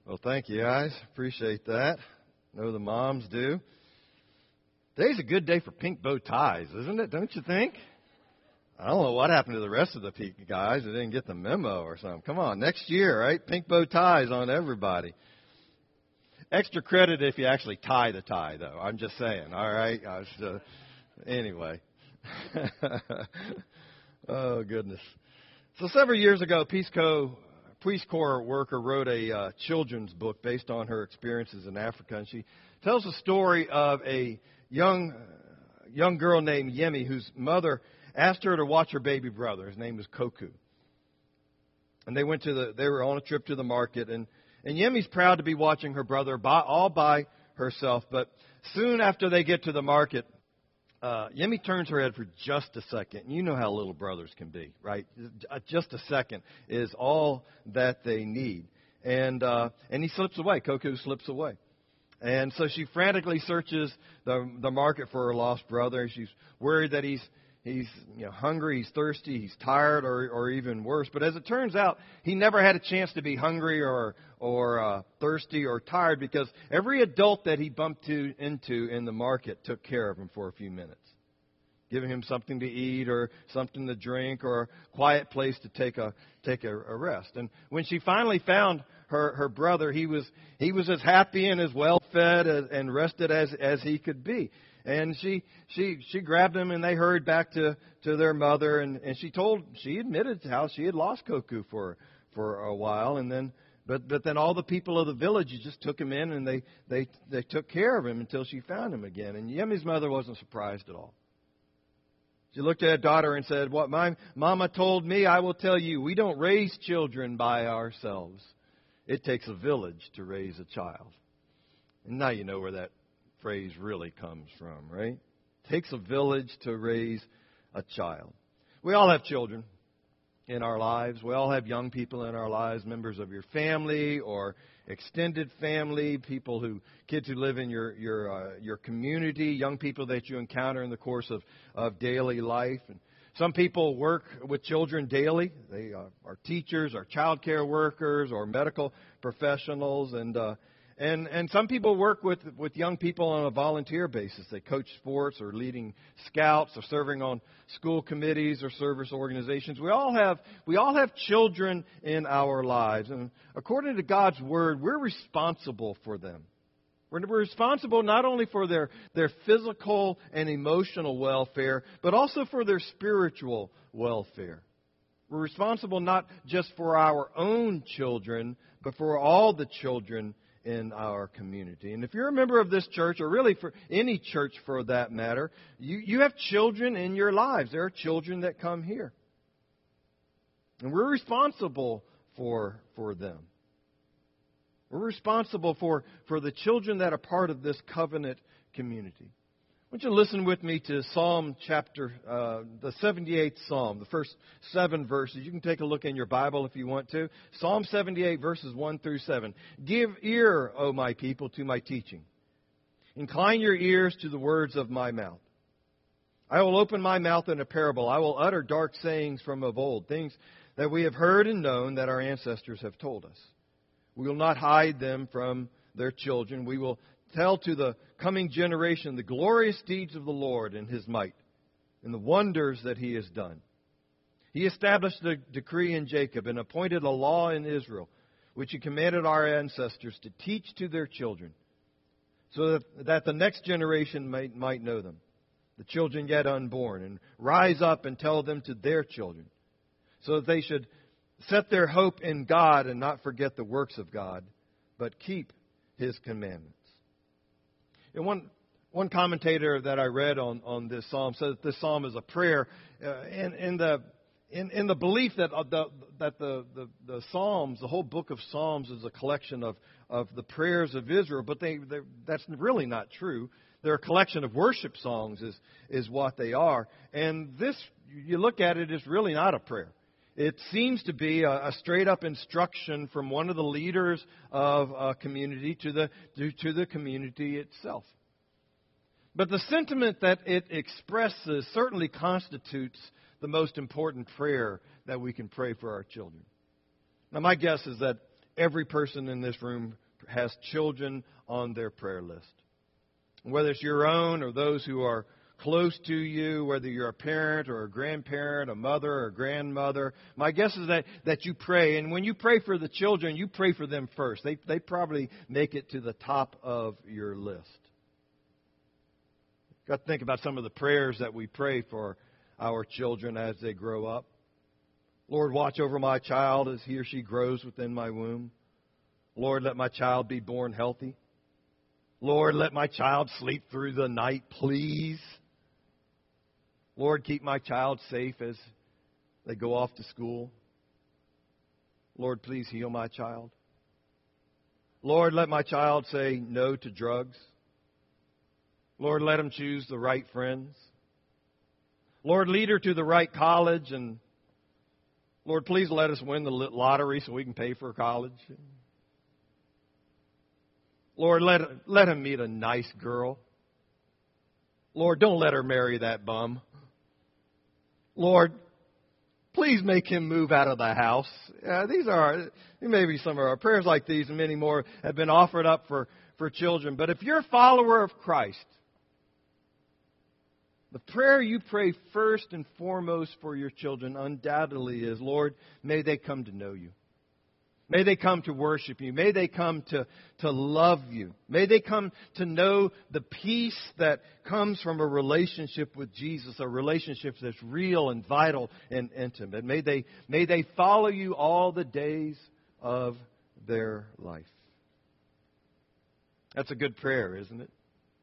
Well, thank you, guys. Appreciate that. Know the moms do. Today's a good day for pink bow ties, isn't it? Don't you think? I don't know what happened to the rest of the pink guys that didn't get the memo or something. Come on, next year, right? Pink bow ties on everybody. Extra credit if you actually tie the tie, though. I'm just saying, all right? Anyway. Oh, goodness. So several years ago, Peace Corps worker wrote a children's book based on her experiences in Africa, and she tells the story of a young girl named Yemi whose mother asked her to watch her baby brother. His name was Koku, and they were on a trip to the market, and Yemi's proud to be watching her brother all by herself. But soon after they get to the market, Yemi turns her head for just a second. You know how little brothers can be, right? Just a second is all that they need. And he slips away. Koku slips away. And so she frantically searches the market for her lost brother. She's worried that he's hungry, he's thirsty, he's tired, or even worse. But as it turns out, he never had a chance to be hungry or thirsty or tired, because every adult that he bumped into in the market took care of him for a few minutes, giving him something to eat or something to drink or a quiet place to take a rest. And when she finally found her brother, he was as happy and as well fed and rested as he could be. And she grabbed him, and they hurried back to their mother, and she admitted how she had lost Koku for a while, and then but then all the people of the village just took him in, and they took care of him until she found him again. And Yemi's mother wasn't surprised at all. She looked at her daughter and said, "What my mama told me, I will tell you. We don't raise children by ourselves. It takes a village to raise a child." And now you know where that phrase really comes from, right? It takes a village to raise a child. We all have children in our lives. We all have young people in our lives, members of your family or extended family, kids who live in your community, young people that you encounter in the course of daily life. And some people work with children daily. They are teachers or child care workers or medical professionals, and some people work with young people on a volunteer basis. They coach sports or leading scouts or serving on school committees or service organizations. We all have children in our lives. And according to God's Word, we're responsible for them. We're responsible not only for their physical and emotional welfare, but also for their spiritual welfare. We're responsible not just for our own children, but for all the children in our community. And if you're a member of this church, or really for any church for that matter, you have children in your lives. There are children that come here. And we're responsible for them. We're responsible for the children that are part of this covenant community. I want you to listen with me to Psalm chapter, the 78th Psalm, the first 7 verses. You can take a look in your Bible if you want to. Psalm 78, verses 1 through 7. "Give ear, O my people, to my teaching. Incline your ears to the words of my mouth. I will open my mouth in a parable. I will utter dark sayings from of old, things that we have heard and known that our ancestors have told us. We will not hide them from their children. We will tell to the coming generation the glorious deeds of the Lord and His might, and the wonders that He has done. He established a decree in Jacob and appointed a law in Israel, which He commanded our ancestors to teach to their children, so that the next generation might know them, the children yet unborn, and rise up and tell them to their children, so that they should set their hope in God and not forget the works of God, but keep His commandments." And one commentator that I read on this psalm said that this psalm is a prayer in the belief that the Psalms, the whole book of Psalms, is a collection of the prayers of Israel. But that's really not true. They're a collection of worship songs is what they are. And this, you look at it, is really not a prayer. It seems to be a straight-up instruction from one of the leaders of a community to the community itself. But the sentiment that it expresses certainly constitutes the most important prayer that we can pray for our children. Now, my guess is that every person in this room has children on their prayer list. Whether it's your own or those who are close to you, whether you're a parent or a grandparent, a mother or a grandmother, my guess is that you pray. And when you pray for the children, you pray for them first. They probably make it to the top of your list. Got to think about some of the prayers that we pray for our children as they grow up. Lord, watch over my child as he or she grows within my womb. Lord, let my child be born healthy. Lord, let my child sleep through the night, please. Lord, keep my child safe as they go off to school. Lord, please heal my child. Lord, let my child say no to drugs. Lord, let him choose the right friends. Lord, lead her to the right college. And Lord, please let us win the lottery so we can pay for college. Lord, let him meet a nice girl. Lord, don't let her marry that bum. Lord, please make him move out of the house. Maybe some of our prayers like these and many more have been offered up for children. But if you're a follower of Christ, the prayer you pray first and foremost for your children undoubtedly is, Lord, may they come to know you. May they come to worship you. May they come to love you. May they come to know the peace that comes from a relationship with Jesus, a relationship that's real and vital and intimate. May they follow you all the days of their life. That's a good prayer, isn't it?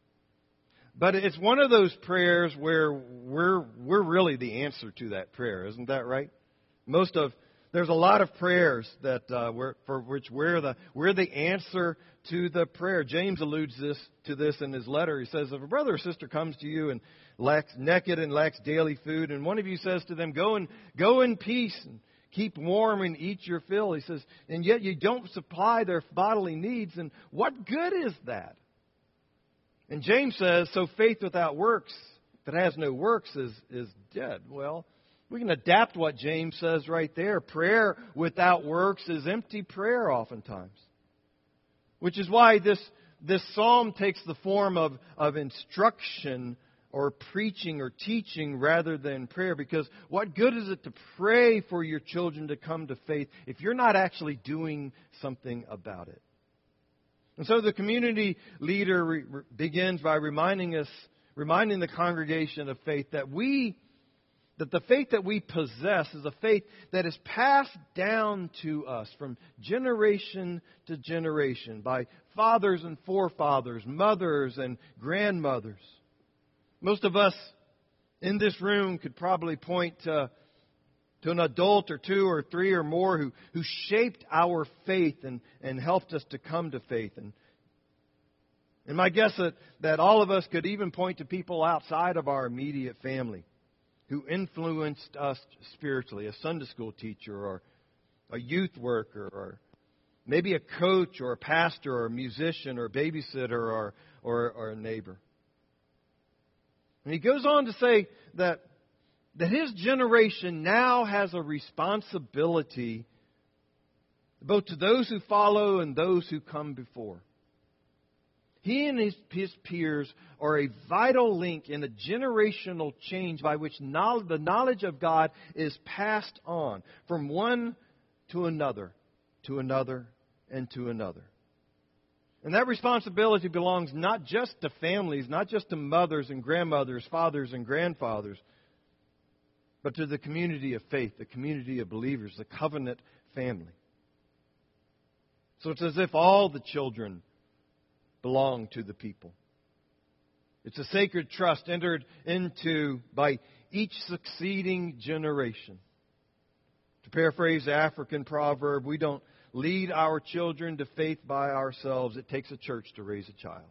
But it's one of those prayers where we're really the answer to that prayer, isn't that right? There's a lot of prayers that for which we're the answer to the prayer. James alludes to this in his letter. He says, if a brother or sister comes to you and lacks naked and lacks daily food, and one of you says to them, go in peace and keep warm and eat your fill, he says, and yet you don't supply their bodily needs, and what good is that? And James says, so faith without works, if it has no works, is dead. Well, we can adapt what James says right there. Prayer without works is empty prayer oftentimes. Which is why this psalm takes the form of instruction or preaching or teaching rather than prayer. Because what good is it to pray for your children to come to faith if you're not actually doing something about it? And so the community leader begins by reminding the congregation of faith that the faith that we possess is a faith that is passed down to us from generation to generation by fathers and forefathers, mothers and grandmothers. Most of us in this room could probably point to an adult or two or three or more who shaped our faith and helped us to come to faith. And my guess that all of us could even point to people outside of our immediate family who influenced us spiritually, a Sunday school teacher or a youth worker or maybe a coach or a pastor or a musician or a babysitter or a neighbor. And he goes on to say that his generation now has a responsibility both to those who follow and those who come before. He and his peers are a vital link in a generational change by which the knowledge of God is passed on from one to another, and to another. And that responsibility belongs not just to families, not just to mothers and grandmothers, fathers and grandfathers, but to the community of faith, the community of believers, the covenant family. So it's as if all the children belong to the people. It's a sacred trust entered into by each succeeding generation. To paraphrase the African proverb, we don't lead our children to faith by ourselves. It takes a church to raise a child.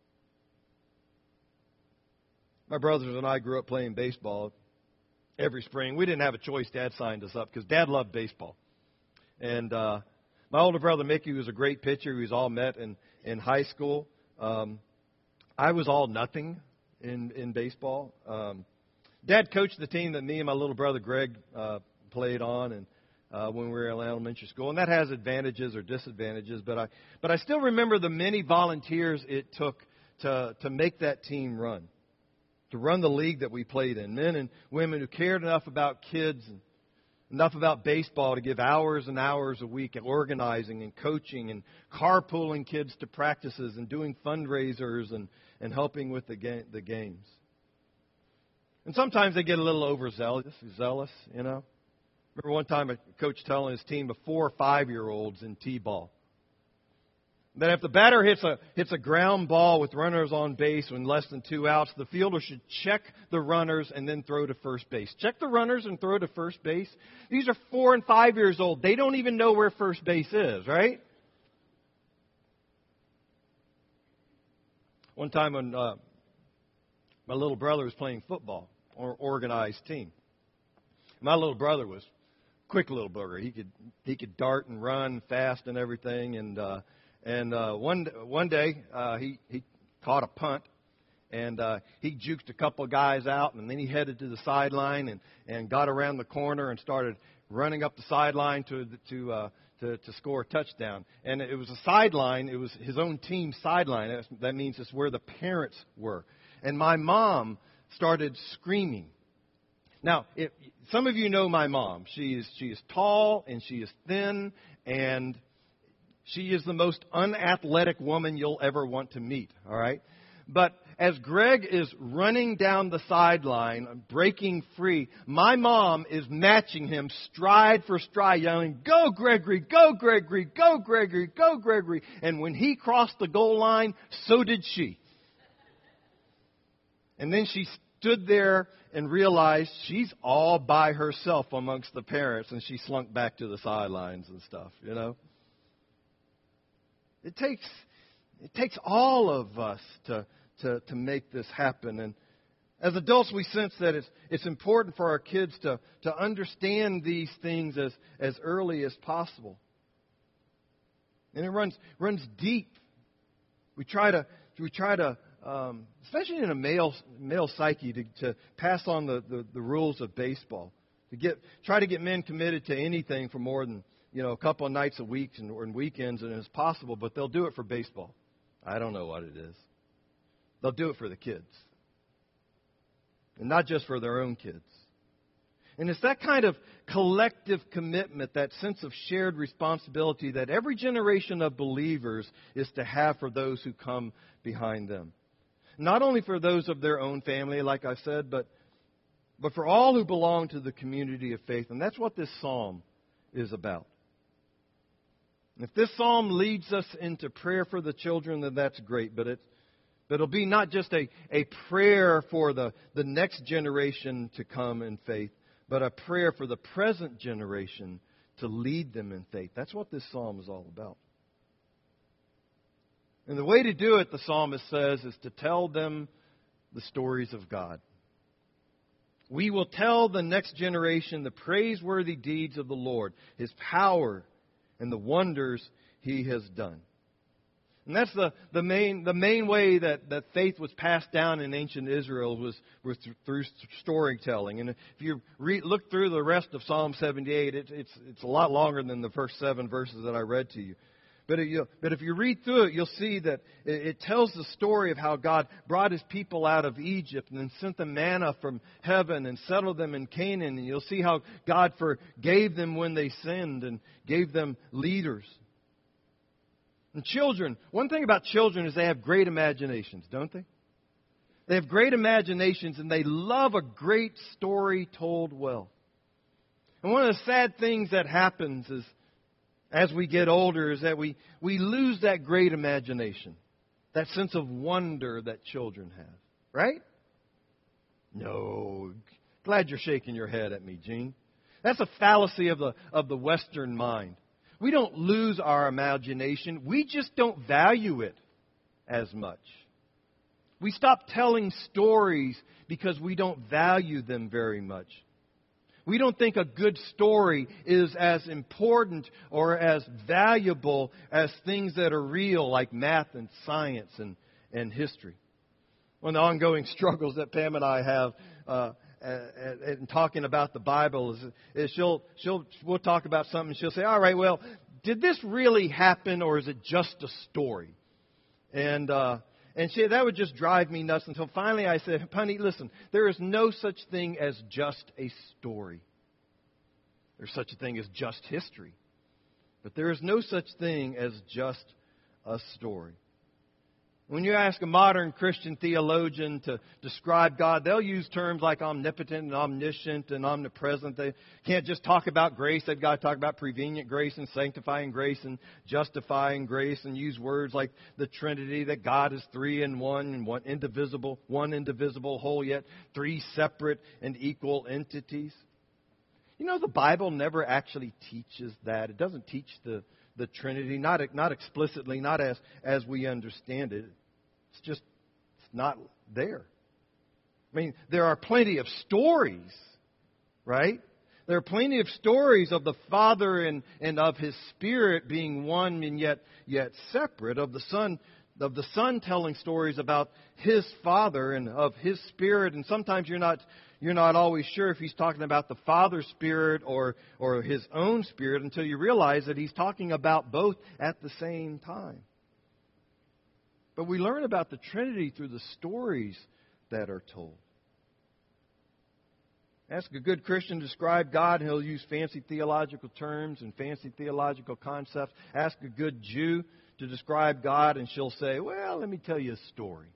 My brothers and I grew up playing baseball every spring. We didn't have a choice. Dad signed us up because Dad loved baseball. And my older brother Mickey was a great pitcher. He was all met in high school. I was all nothing in baseball. Dad coached the team that me and my little brother Greg played on, and when we were in elementary school, and that has advantages or disadvantages. But I still remember the many volunteers it took to make that team run, to run the league that we played in. Men and women who cared enough about kids and enough about baseball to give hours and hours a week at organizing and coaching and carpooling kids to practices and doing fundraisers and helping with the games. And sometimes they get a little overzealous, you know. Remember one time a coach telling his team of 4 or 5-year-olds in T-ball that if the batter hits a ground ball with runners on base with less than 2 outs, the fielder should check the runners and then throw to first base. Check the runners and throw to first base. These are 4 and 5 years old. They don't even know where first base is, right? One time when my little brother was playing football, or organized team, my little brother was a quick little booger. He could dart and run fast and everything. And one day he caught a punt, and he juked a couple of guys out, and then he headed to the sideline and got around the corner and started running up the sideline to score a touchdown. And it was a sideline. It was his own team's sideline. That means it's where the parents were. And my mom started screaming. Now, some of you know my mom. She is tall and she is thin, and she is the most unathletic woman you'll ever want to meet, all right? But as Greg is running down the sideline, breaking free, my mom is matching him stride for stride, yelling, "Go, Gregory! Go, Gregory! Go, Gregory! Go, Gregory!" And when he crossed the goal line, so did she. And then she stood there and realized she's all by herself amongst the parents, and she slunk back to the sidelines and stuff, you know. It takes all of us to make this happen. And as adults, we sense that it's important for our kids to understand these things as early as possible. And it runs deep. We try to especially in a male psyche, to pass on the rules of baseball. Try to get men committed to anything for more than a couple of nights a week or weekends, and it's possible, but they'll do it for baseball. I don't know what it is. They'll do it for the kids. And not just for their own kids. And it's that kind of collective commitment, that sense of shared responsibility that every generation of believers is to have for those who come behind them. Not only for those of their own family, like I said, but for all who belong to the community of faith. And that's what this psalm is about. If this psalm leads us into prayer for the children, then that's great. But it'll be not just a prayer for the next generation to come in faith, but a prayer for the present generation to lead them in faith. That's what this psalm is all about. And the way to do it, the psalmist says, is to tell them the stories of God. We will tell the next generation the praiseworthy deeds of the Lord, His power, and the wonders He has done. And that's the main way that faith was passed down in ancient Israel was through storytelling. And if you look through the rest of Psalm 78, it's a lot longer than the first 7 verses that I read to you. But if you read through it, you'll see that it tells the story of how God brought His people out of Egypt and then sent them manna from heaven and settled them in Canaan. And you'll see how God forgave them when they sinned and gave them leaders. And children, one thing about children is they have great imaginations, don't they? They have great imaginations, and they love a great story told well. And one of the sad things that happens is, as we get older, is that we lose that great imagination, that sense of wonder that children have. Right? No. Glad you're shaking your head at me, Gene. That's a fallacy of the Western mind. We don't lose our imagination. We just don't value it as much. We stop telling stories because we don't value them very much. We don't think a good story is as important or as valuable as things that are real, like math and science and history. One of the ongoing struggles that Pam and I have and talking about the Bible is we'll talk about something and she'll say, all right, well, did this really happen or is it just a story? And that would just drive me nuts until finally I said, honey, listen, there is no such thing as just a story. There's such a thing as just history. But there is no such thing as just a story. When you ask a modern Christian theologian to describe God, they'll use terms like omnipotent and omniscient and omnipresent. They can't just talk about grace. They've got to talk about prevenient grace and sanctifying grace and justifying grace and use words like the Trinity, that God is three in one and one indivisible whole, yet three separate and equal entities. You know, the Bible never actually teaches that. It doesn't teach the Trinity, not explicitly, not as we understand it. It's not there. I mean, there are plenty of stories, right? There are plenty of stories of the Father and of His Spirit being one and yet separate, of the Son telling stories about His Father and of His Spirit, and sometimes you're not always sure if He's talking about the Father's Spirit or His own Spirit until you realize that He's talking about both at the same time. But we learn about the Trinity through the stories that are told. Ask a good Christian to describe God, and he'll use fancy theological terms and fancy theological concepts. Ask a good Jew to describe God, and she'll say, well, let me tell you a story.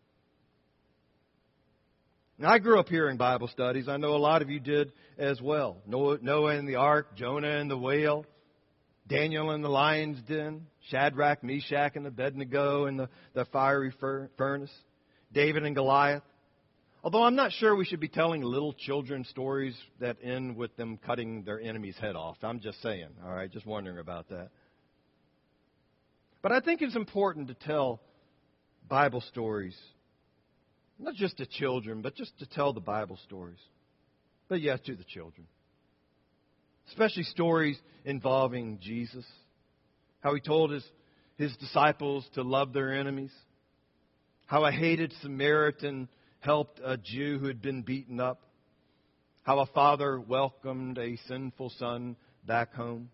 Now, I grew up hearing Bible studies. I know a lot of you did as well. Noah and the ark, Jonah and the whale, Daniel and the lion's den, Shadrach, Meshach, and Abednego in the fiery furnace, David and Goliath. Although I'm not sure we should be telling little children stories that end with them cutting their enemy's head off. I'm just saying, all right, just wondering about that. But I think it's important to tell Bible stories, not just to children, but just to tell the Bible stories. But yes, to the children. Especially stories involving Jesus. How He told His disciples to love their enemies. How a hated Samaritan helped a Jew who had been beaten up. How a father welcomed a sinful son back home.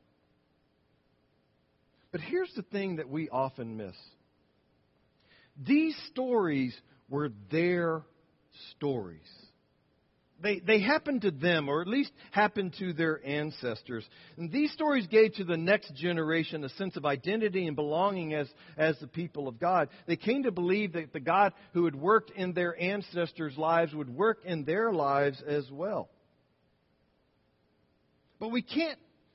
But here's the thing that we often miss. These stories were their stories. They happened to them, or at least happened to their ancestors. And these stories gave to the next generation a sense of identity and belonging as the people of God. They came to believe that the God who had worked in their ancestors' lives would work in their lives as well. But we can't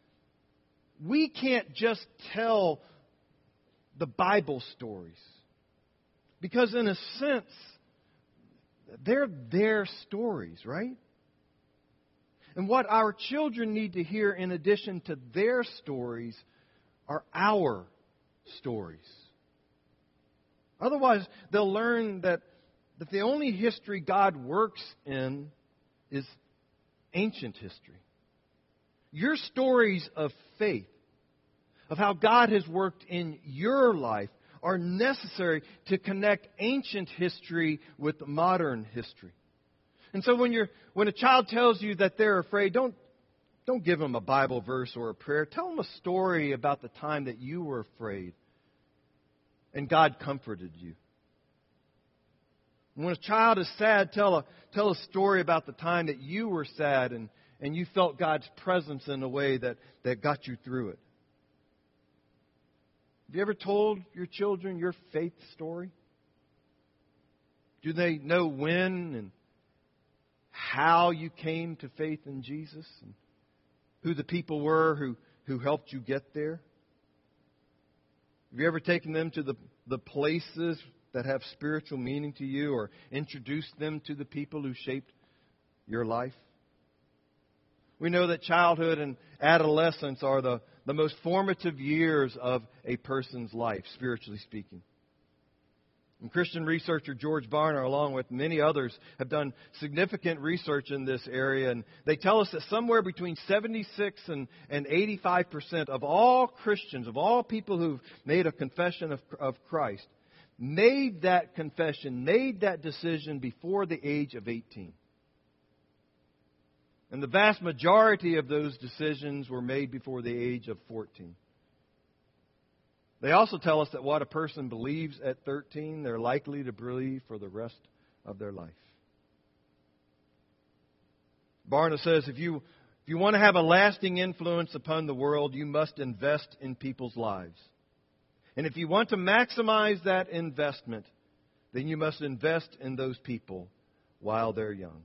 just tell the Bible stories. Because in a sense, they're their stories, right? And what our children need to hear in addition to their stories are our stories. Otherwise, they'll learn that the only history God works in is ancient history. Your stories of faith, of how God has worked in your life, are necessary to connect ancient history with modern history. And so when a child tells you that they're afraid, don't give them a Bible verse or a prayer. Tell them a story about the time that you were afraid and God comforted you. When a child is sad, tell a story about the time that you were sad and you felt God's presence in a way that got you through it. Have you ever told your children your faith story? Do they know when and how you came to faith in Jesus? And who the people were who helped you get there? Have you ever taken them to the places that have spiritual meaning to you, or introduced them to the people who shaped your life? We know that childhood and adolescence are the most formative years of a person's life, spiritually speaking. And Christian researcher George Barna, along with many others, have done significant research in this area. And they tell us that somewhere between 76 and 85% of all Christians, of all people who've made a confession of Christ, made that confession, made that decision before the age of 18. And the vast majority of those decisions were made before the age of 14. They also tell us that what a person believes at 13, they're likely to believe for the rest of their life. Barna says, if you want to have a lasting influence upon the world, you must invest in people's lives. And if you want to maximize that investment, then you must invest in those people while they're young.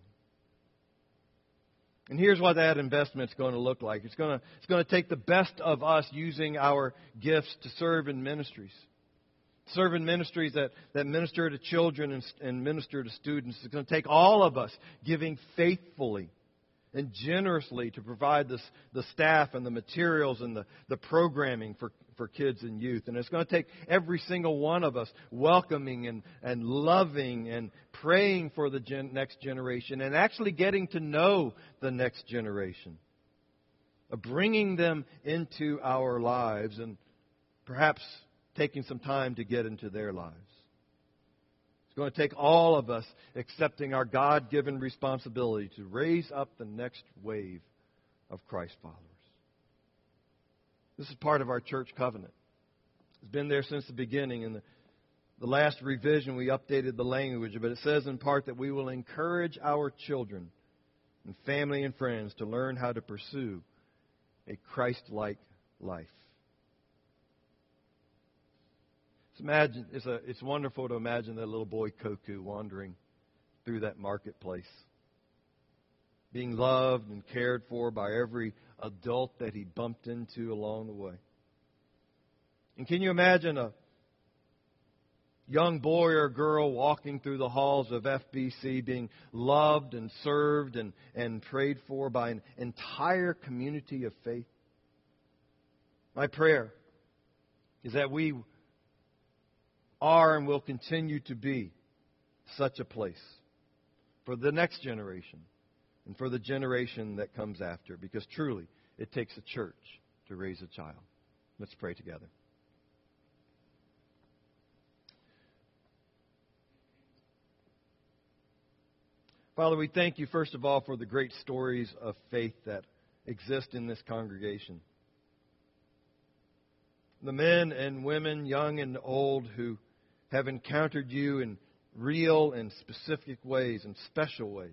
And here's what that investment's going to look like. It's going to take the best of us using our gifts to serve in ministries. Serve in ministries that minister to children and minister to students. It's going to take all of us giving faithfully and generously to provide the staff and the materials and the programming for kids and youth. And it's going to take every single one of us welcoming and loving and praying for the next generation and actually getting to know the next generation. Bringing them into our lives and perhaps taking some time to get into their lives. It's going to take all of us accepting our God-given responsibility to raise up the next wave of Christ followers. This is part of our church covenant. It's been there since the beginning. In the last revision, we updated the language, but it says in part that we will encourage our children and family and friends to learn how to pursue a Christ-like life. It's wonderful to imagine that little boy Koku wandering through that marketplace, being loved and cared for by every adult that he bumped into along the way. And can you imagine a young boy or girl walking through the halls of FBC being loved and served and prayed for by an entire community of faith? My prayer is that we are and will continue to be such a place for the next generation and for the generation that comes after, because truly it takes a church to raise a child. Let's pray together. Father, we thank you first of all for the great stories of faith that exist in this congregation. The men and women, young and old, who have encountered you in real and specific ways and special ways.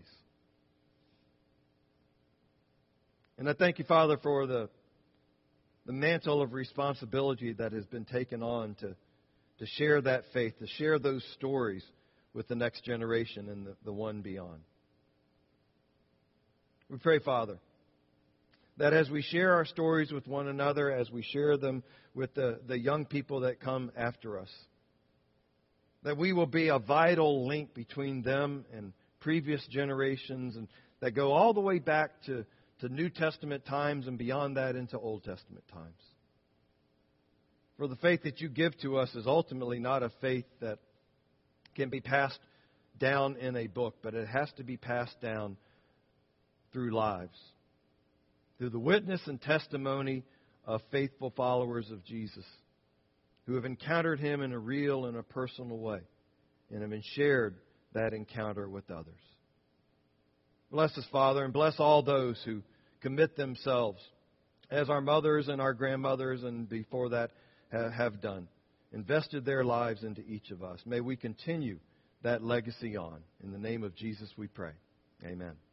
And I thank you, Father, for the mantle of responsibility that has been taken on to share that faith, to share those stories with the next generation and the one beyond. We pray, Father, that as we share our stories with one another, as we share them with the young people that come after us, that we will be a vital link between them and previous generations, and that go all the way back to New Testament times and beyond that into Old Testament times. For the faith that you give to us is ultimately not a faith that can be passed down in a book, but it has to be passed down through lives, through the witness and testimony of faithful followers of Jesus who have encountered Him in a real and a personal way and have shared that encounter with others. Bless us, Father, and bless all those who commit themselves, as our mothers and our grandmothers and before that have done, invested their lives into each of us. May we continue that legacy on. In the name of Jesus we pray. Amen.